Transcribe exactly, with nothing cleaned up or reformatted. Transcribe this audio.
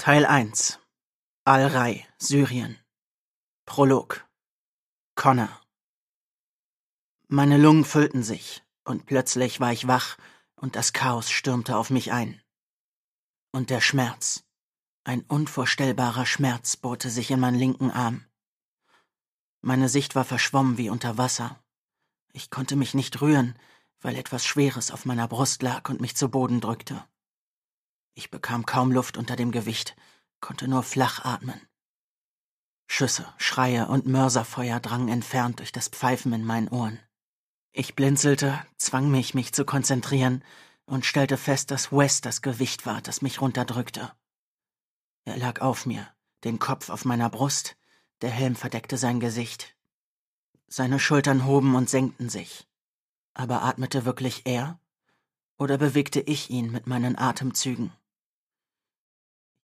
Teil eins. Al-Rai, Syrien. Prolog. Connor. Meine Lungen füllten sich, und plötzlich war ich wach, und das Chaos stürmte auf mich ein. Und der Schmerz, ein unvorstellbarer Schmerz, bohrte sich in meinen linken Arm. Meine Sicht war verschwommen wie unter Wasser. Ich konnte mich nicht rühren, weil etwas Schweres auf meiner Brust lag und mich zu Boden drückte. Ich bekam kaum Luft unter dem Gewicht, konnte nur flach atmen. Schüsse, Schreie und Mörserfeuer drangen entfernt durch das Pfeifen in meinen Ohren. Ich blinzelte, zwang mich, mich zu konzentrieren und stellte fest, dass Wes das Gewicht war, das mich runterdrückte. Er lag auf mir, den Kopf auf meiner Brust, der Helm verdeckte sein Gesicht. Seine Schultern hoben und senkten sich. Aber atmete wirklich er? Oder bewegte ich ihn mit meinen Atemzügen?